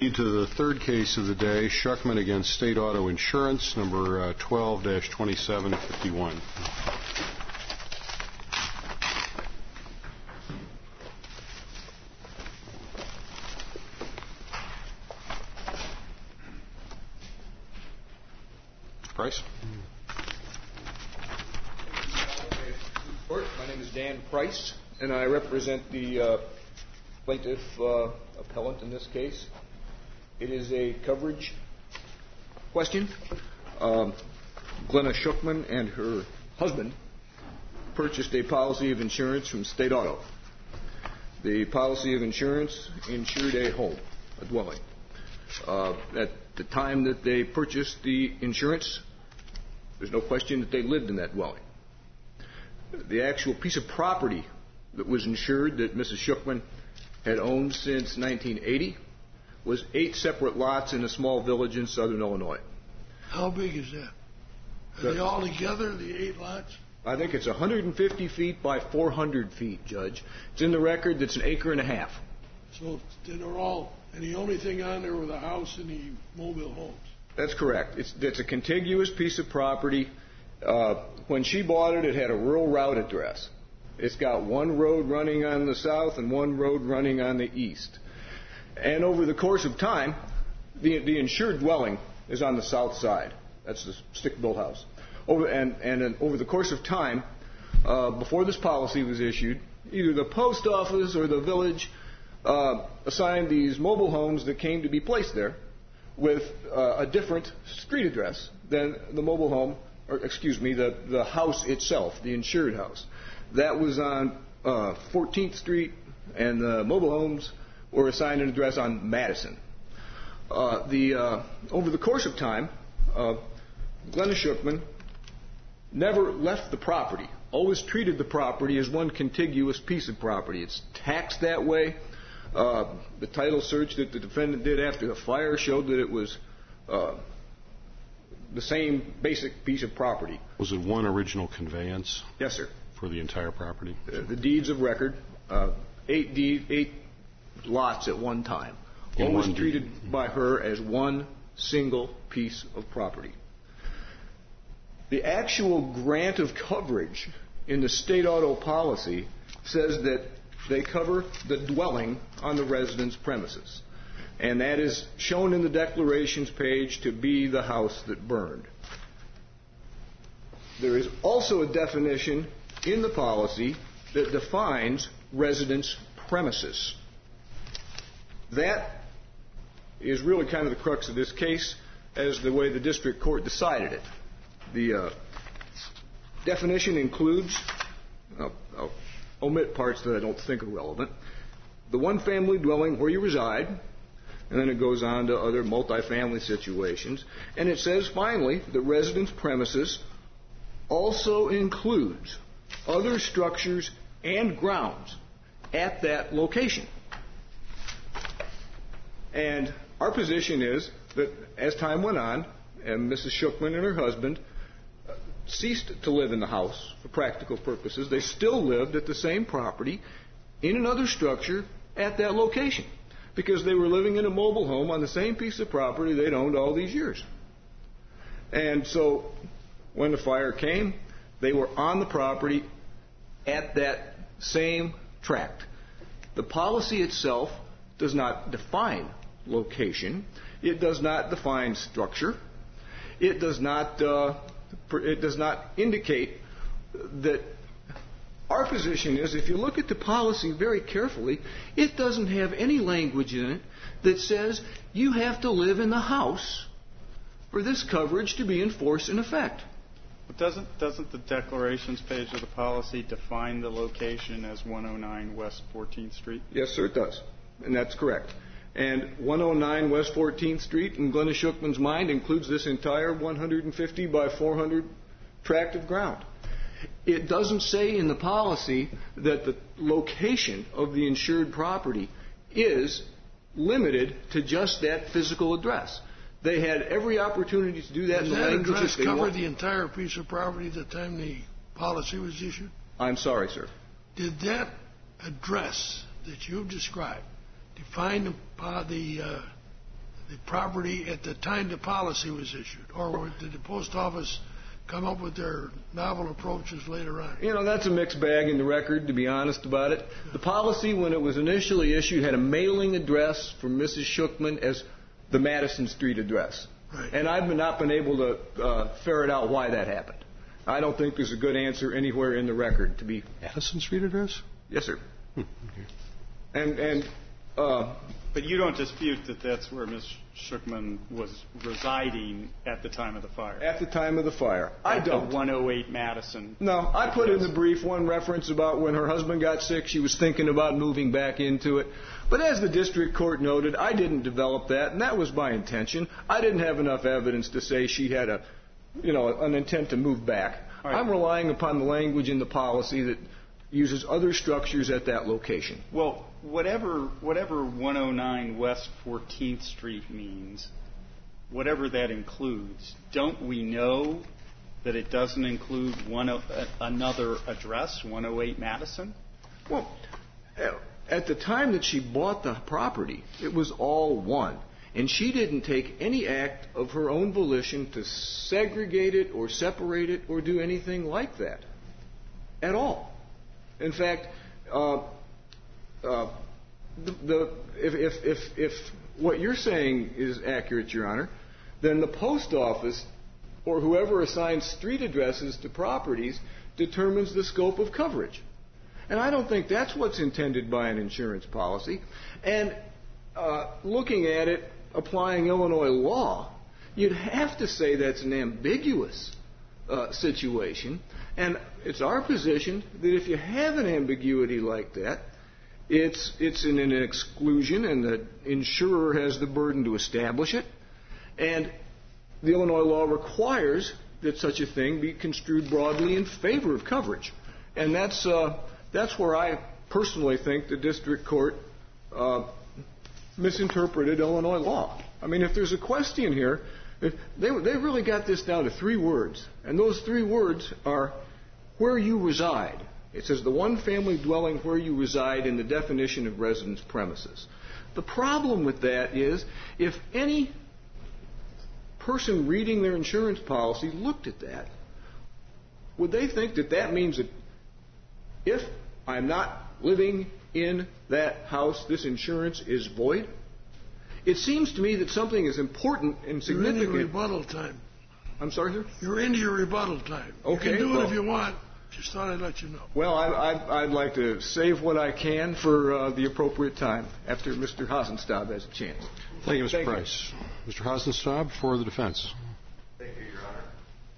To the third case of the day, Schuckman against State Auto Insurance, number 12-2751. Price? My name is Dan Price, and I represent the plaintiff appellant in this case. It is a coverage question. Glenna Schuckman and her husband purchased a policy of insurance from State Auto. The policy of insurance insured a home, a dwelling. At the time that they purchased the insurance, there's no question that they lived in that dwelling. The actual piece of property that was insured that Mrs. Schuckman had owned since 1980 was 8 separate lots in a small village in southern Illinois. How big is that? Are they all together, the 8 lots? I think it's 150 feet by 400 feet, Judge. It's in the record that's 1.5 acres. So they're all, and the only thing on there were the house and the mobile homes? That's correct. It's a contiguous piece of property. When she bought it, it had a rural route address. It's got one road running on the south and one road running on the east. And over the course of time, the insured dwelling is on the south side. That's the stick-built house. Over the course of time, before this policy was issued, either the post office or the village assigned these mobile homes that came to be placed there with a different street address than the mobile home, or excuse me, the house itself, the insured house. That was on 14th Street, and the mobile homes were assigned an address on Madison. Over the course of time, Glenna Schuckman never left the property, always treated the property as one contiguous piece of property. It's taxed that way. The title search that the defendant did after the fire showed that it was the same basic piece of property. Was it one original conveyance? Yes, sir. For the entire property? The deeds of record, 8 lots at one time, always treated by her as one single piece of property. The actual grant of coverage in the State Auto policy says that they cover the dwelling on the resident's premises. And that is shown in the declarations page to be the house that burned. There is also a definition in the policy that defines residence premises. That is really kind of the crux of this case as the way the district court decided it. The definition includes, I'll omit parts that I don't think are relevant, the one-family dwelling where you reside, and then it goes on to other multifamily situations. And it says, finally, the residence premises also includes other structures and grounds at that location. And our position is that as time went on, and Mrs. Schuckman and her husband ceased to live in the house for practical purposes, they still lived at the same property in another structure at that location because they were living in a mobile home on the same piece of property they'd owned all these years. And so when the fire came, they were on the property at that same tract. The policy itself does not define location. It does not define structure. It does not indicate that. Our position is, if you look at the policy very carefully, it doesn't have any language in it that says you have to live in the house for this coverage to be in force in effect. But doesn't the declarations page of the policy define the location as 109 West 14th Street? Yes, sir, it does. And that's correct. And 109 West 14th Street, in Glenna Schuckman's mind, includes this entire 150 by 400 tract of ground. It doesn't say in the policy that the location of the insured property is limited to just that physical address. They had every opportunity to do that in the language that they want. Does that address cover the entire piece of property at the time the policy was issued? I'm sorry, sir. Did that address that you've described define the the property at the time the policy was issued? Or did the post office come up with their novel approaches later on? That's a mixed bag in the record, to be honest about it. The policy, when it was initially issued, had a mailing address for Mrs. Schuchman as the Madison Street address. Right. And I've not been able to ferret out why that happened. I don't think there's a good answer anywhere in the record to be... Madison Street address? Yes, sir. Okay. But you don't dispute that that's where Ms. Schuchman was residing at the time of the fire? At the time of the fire. I don't. The 108 Madison. No, I put in the brief one reference about when her husband got sick, she was thinking about moving back into it. But as the district court noted, I didn't develop that, and that was my intention. I didn't have enough evidence to say she had an intent to move back. Right. I'm relying upon the language in the policy that uses other structures at that location. Well, whatever 109 West 14th Street means, whatever that includes, don't we know that it doesn't include another address, 108 Madison? Well, at the time that she bought the property, it was all one. And she didn't take any act of her own volition to segregate it or separate it or do anything like that at all. In fact, if what you're saying is accurate, Your Honor, then the post office or whoever assigns street addresses to properties determines the scope of coverage. And I don't think that's what's intended by an insurance policy. And looking at it, applying Illinois law, you'd have to say that's an ambiguous situation. And it's our position that if you have an ambiguity like that, it's in an exclusion, and the insurer has the burden to establish it. And the Illinois law requires that such a thing be construed broadly in favor of coverage. And that's where I personally think the district court misinterpreted Illinois law. I mean, if there's a question here, they really got this down to 3 words. And those 3 words are where you reside. It says the one family dwelling where you reside in the definition of residence premises. The problem with that is if any person reading their insurance policy looked at that, would they think that that means that if I'm not living in that house, this insurance is void? It seems to me that something is important and significant. You're in your rebuttal time. I'm sorry, sir? You're into your rebuttal time. Okay. You can do it if you want. Just thought I'd let you know. Well, I'd like to save what I can for the appropriate time after Mr. Hasenstab has a chance. Thank you, Mr. Price. Mr. Hasenstab for the defense. Thank you, Your Honor.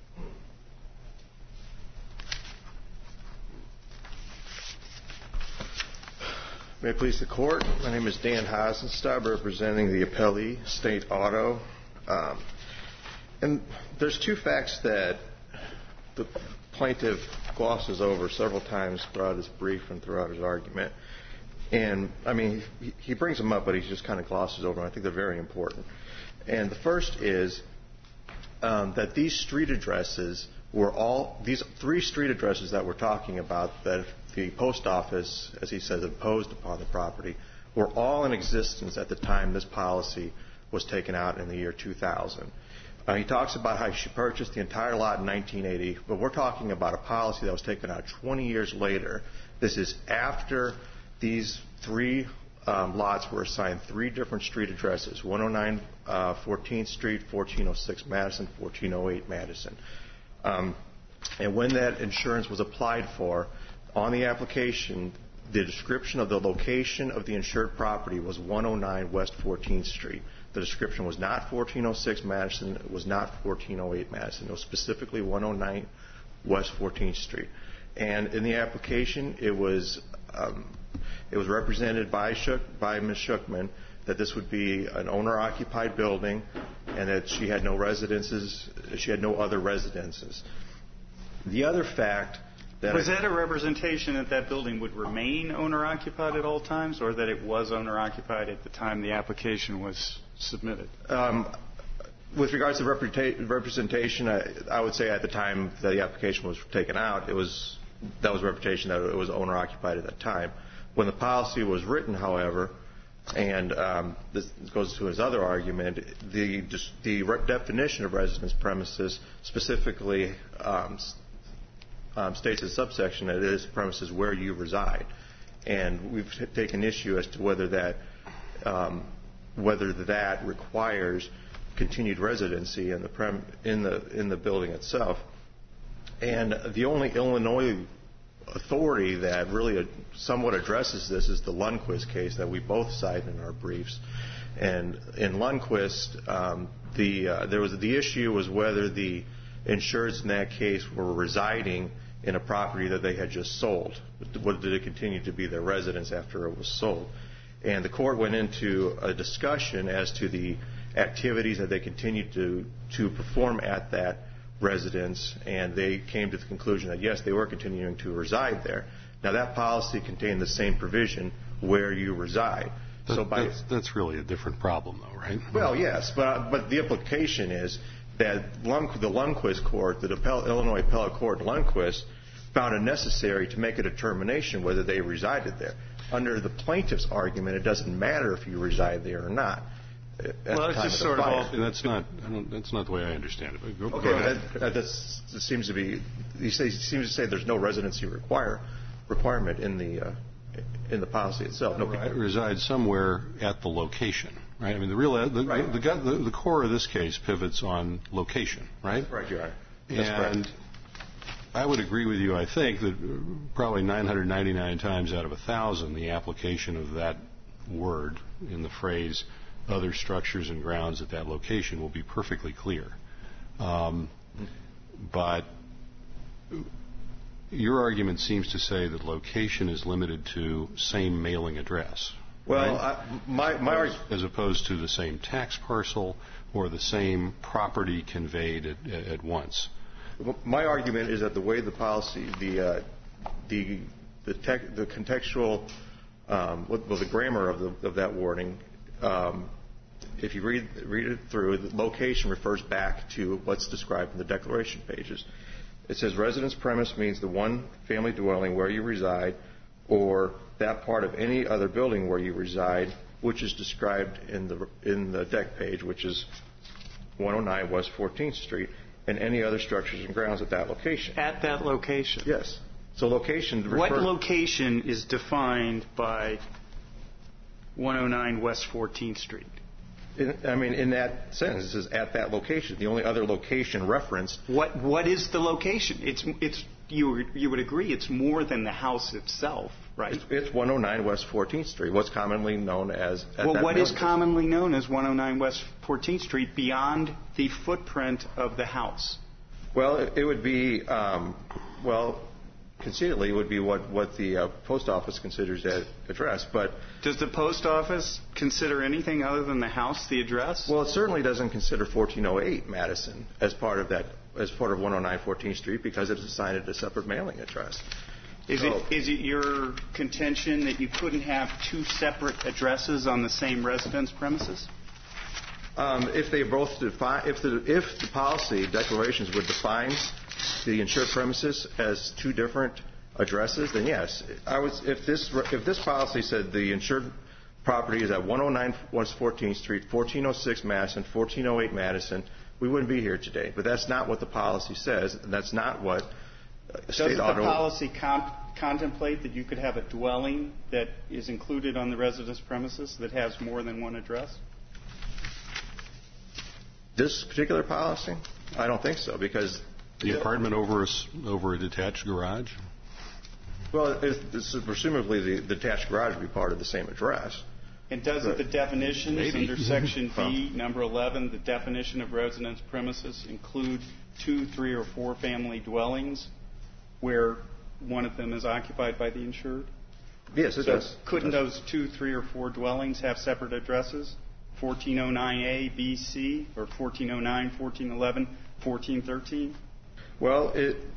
May it please the Court, my name is Dan Hasenstab, representing the appellee, State Auto. And there's 2 facts that the plaintiff glosses over several times throughout his brief and throughout his argument. And, I mean, he brings them up, but he just kind of glosses over them. I think they're very important. And the first is that these street addresses these 3 street addresses that we're talking about that the post office, as he says, imposed upon the property, were all in existence at the time this policy was taken out in the year 2000. He talks about how she purchased the entire lot in 1980, but we're talking about a policy that was taken out 20 years later. This is after these 3 lots were assigned 3 different street addresses, 109 14th Street, 1406 Madison, 1408 Madison. And when that insurance was applied for, on the application, the description of the location of the insured property was 109 West 14th Street. The description was not 1406 Madison. It was not 1408 Madison. It was specifically 109 West 14th Street. And in the application, it was represented by Ms. Schuchman that this would be an owner-occupied building and that she had no residences. She had no other residences. The other fact that was that a representation that that building would remain owner-occupied at all times, or that it was owner-occupied at the time the application was submitted? With regards to representation, I would say at the time that the application was taken out, that was representation that it was owner-occupied at that time. When the policy was written, however, And this goes to his other argument. The definition of residence premises specifically states in subsection that it is premises where you reside. And we've taken issue as to whether that requires continued residency in the building itself. And the only Illinois authority that really somewhat addresses this is the Lundquist case that we both cite in our briefs. And in Lundquist, the issue was whether the insureds in that case were residing in a property that they had just sold. Did it continue to be their residence after it was sold? And the court went into a discussion as to the activities that they continued to perform at that residence, and they came to the conclusion that, yes, they were continuing to reside there. Now, that policy contained the same provision where you reside. That's really a different problem, though, right? Well, yes, but the implication is that the Lundquist court, the Illinois Appellate Court Lundquist, found it necessary to make a determination whether they resided there. Under the plaintiff's argument, it doesn't matter if you reside there or not. Well, it's just sort of that's not the way I understand it. Okay, that seems to be. He seems to say there's no residency requirement in the policy itself. Reside somewhere at the location, right? I mean, the core of this case pivots on location, right? Right, you are. That's correct. I would agree with you. I think that probably 999 times out of 1,000, the application of that word in the phrase "other structures and grounds at that location" will be perfectly clear. But your argument seems to say that location is limited to same mailing address. Well, right? As opposed to the same tax parcel or the same property conveyed at once. My argument is that the way the policy, the contextual, the grammar of that wording, if you read it through, the location refers back to what's described in the declaration pages. It says residence premise means the one family dwelling where you reside, or that part of any other building where you reside, which is described in the deck page, which is 109 West 14th Street, and any other structures and grounds at that location. At that location? Yes. So location. What location is defined by 109 West 14th Street? In that sentence, it says at that location. The only other location referenced. What is the location? It's you would agree it's more than the house itself, right? It's 109 West 14th Street. What's commonly known as. What is commonly known as 109 West 14th Street beyond the footprint of the house? Well, it would be conceitedly, it would be what the post office considers that address. But does the post office consider anything other than the house the address? Well, it certainly doesn't consider 1408 Madison as part of 109 14th Street because it's assigned a separate mailing address. Is it your contention that you couldn't have two separate addresses on the same residence premises? If they both define, if the policy declarations would define the insured premises as two different addresses, then yes. If this policy said the insured property is at 109 West 14th Street, 1406 Madison, 1408 Madison, we wouldn't be here today. But that's not what the policy says, and that's not what state auto. Does the policy contemplate that you could have a dwelling that is included on the residence premises that has more than one address? This particular policy? I don't think so, because the apartment over a detached garage? Well, presumably the detached garage would be part of the same address. And doesn't the definitions under Section B, number 11, the definition of residence premises include 2, 3, or 4 family dwellings where one of them is occupied by the insured? Yes, it does. Couldn't those 2, 3, or 4 dwellings have separate addresses? 1409A, B, C, or 1409, 1411, 1413? Well,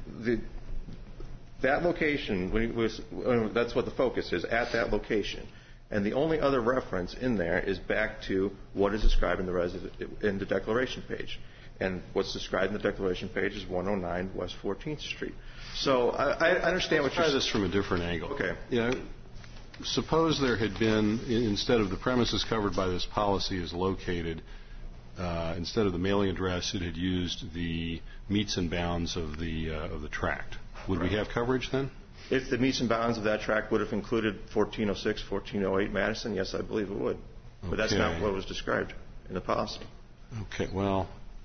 that location, that's what the focus is, at that location. And the only other reference in there is back to what is described in the declaration page. And what's described in the declaration page is 109 West 14th Street. So I understand what you're saying. Let's try this from a different angle. Okay. suppose there had been, instead of the premises covered by this policy is located, instead of the mailing address, it had used the meets and bounds of the tract. Would we have coverage then? If the meets and bounds of that tract would have included 1406, 1408 Madison, yes, I believe it would. But that's not what was described in the policy. Okay, well...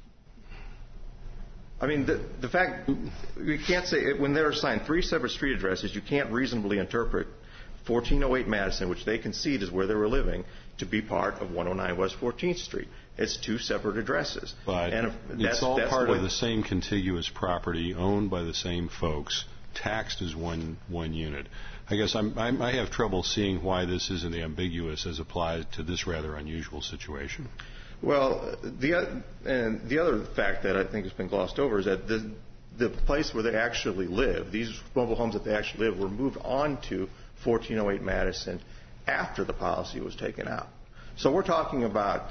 I mean, the fact, we can't say, when they're assigned 3 separate street addresses, you can't reasonably interpret 1408 Madison, which they concede is where they were living, to be part of 109 West 14th Street. It's 2 separate addresses. But it's all part of the same contiguous property, owned by the same folks, taxed as one unit. I guess I have trouble seeing why this isn't ambiguous as applied to this rather unusual situation. Well, the other fact that I think has been glossed over is that the place where they actually live, these mobile homes that they actually live, were moved on to 1408 Madison after the policy was taken out. So we're talking about,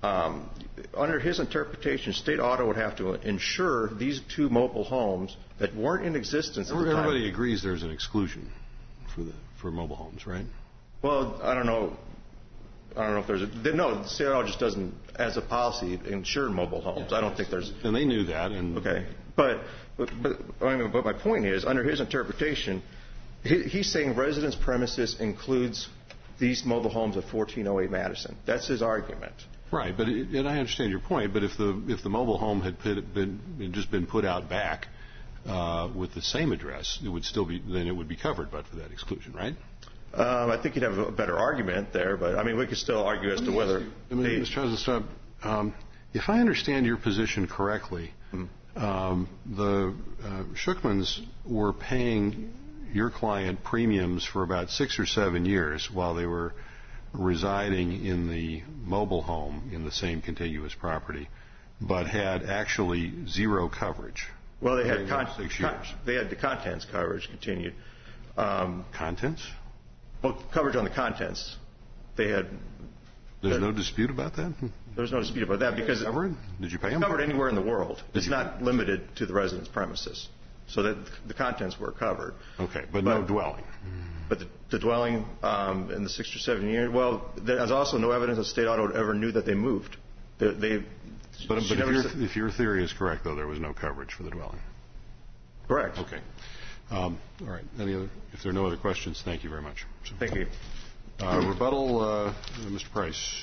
under his interpretation, State Auto would have to insure these 2 mobile homes that weren't in existence at the time. Everybody agrees there's an exclusion for mobile homes, right? Well, I don't know if there's no, State Auto just doesn't, as a policy, insure mobile homes. I don't think there's... And they knew that. Okay. But my point is, under his interpretation, he's saying residence premises includes these mobile homes at 1408 Madison. That's his argument. Right, and I understand your point, but if the mobile home had just been put out back with the same address, it would be covered but for that exclusion, right? I think you'd have a better argument there, but I mean, we could still argue as to whether... Mr. President, if I understand your position correctly, the Shookmans were paying your client premiums for about 6 or 7 years while they were residing in the mobile home in the same contiguous property, but had actually 0 coverage. Well, they had 6 years. They had the contents coverage continued. Contents? Well, coverage on the contents. They had. There's no dispute about that? There's no dispute about that because covered? Did you pay them? Covered anywhere in the world. It's not limited to the residence premises. So that the contents were covered. Okay, but no dwelling. But the dwelling in the 6 or 7 years, well, there's also no evidence that State Auto ever knew that they moved. But if your theory is correct, though, there was no coverage for the dwelling. Correct. Okay. All right. If there are no other questions, thank you very much. Thank you. Rebuttal, Mr. Price.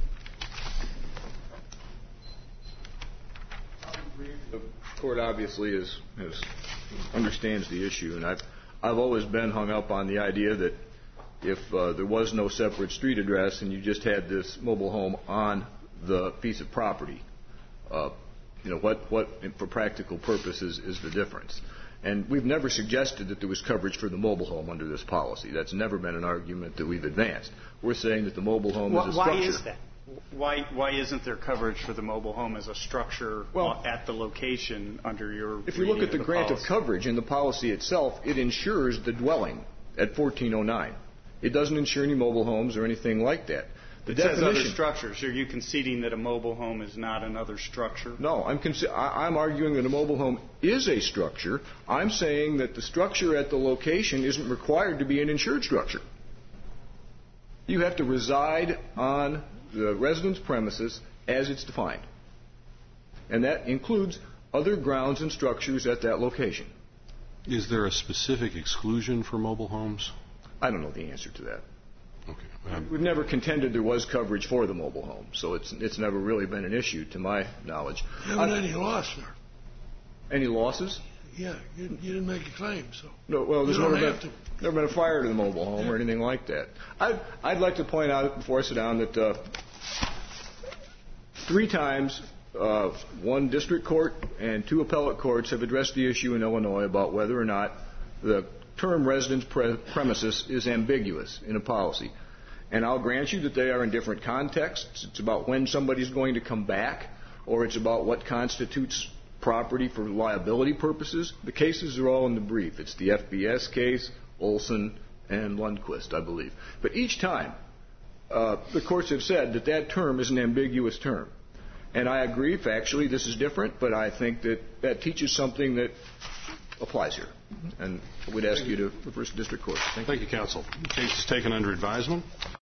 The court obviously understands the issue, and I've always been hung up on the idea that if there was no separate street address and you just had this mobile home on the piece of property, what for practical purposes is the difference? And we've never suggested that there was coverage for the mobile home under this policy. That's never been an argument that we've advanced. We're saying that the mobile home is a structure. Why is that? Why isn't there coverage for the mobile home as a structure at the location under your If you look at the grant of coverage in the policy itself, it insures the dwelling at 1409. It doesn't insure any mobile homes or anything like that. It says other structures. Are you conceding that a mobile home is not another structure? No, I'm arguing that a mobile home is a structure. I'm saying that the structure at the location isn't required to be an insured structure. You have to reside on the residence premises as it's defined. And that includes other grounds and structures at that location. Is there a specific exclusion for mobile homes? I don't know the answer to that. Okay. We've never contended there was coverage for the mobile home, so it's never really been an issue to my knowledge. Haven't any loss there? Any losses? Yeah, you didn't make a claim, so. No, well, there's never been a fire to the mobile home or anything like that. I'd like to point out before I sit down that 3 times, 1 district court and 2 appellate courts have addressed the issue in Illinois about whether or not the term residence premises is ambiguous in a policy. And I'll grant you that they are in different contexts. It's about when somebody's going to come back, or it's about what constitutes property for liability purposes. The cases are all in the brief. It's the FBS case, Olson, and Lundquist, I believe. But each time, the courts have said that that term is an ambiguous term. And I agree, factually, this is different, but I think that teaches something that applies here. And we'd ask you to reverse the district court. Thank you, counsel. The case is taken under advisement.